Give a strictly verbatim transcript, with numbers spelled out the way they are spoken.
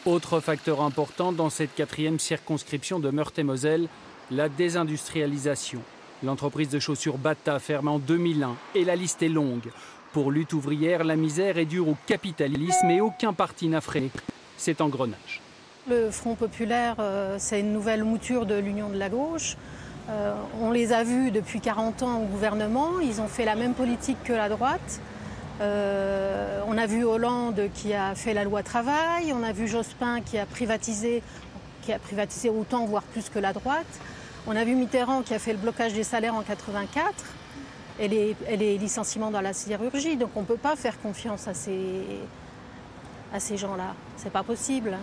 Autre facteur important dans cette quatrième circonscription de Meurthe-et-Moselle, la désindustrialisation. L'entreprise de chaussures Bata ferme en deux mille un et la liste est longue. Pour Lutte ouvrière, la misère est dure au capitalisme et aucun parti n'a freiné cet engrenage. Le Front populaire, euh, c'est une nouvelle mouture de l'Union de la gauche. Euh, on les a vus depuis quarante ans au gouvernement, ils ont fait la même politique que la droite. Euh, on a vu Hollande qui a fait la loi travail, on a vu Jospin qui a privatisé, qui a privatisé autant, voire plus que la droite. On a vu Mitterrand qui a fait le blocage des salaires en quatre-vingt-quatre et les, et les licenciements dans la sidérurgie. Donc on ne peut pas faire confiance à ces, à ces gens-là, c'est pas possible.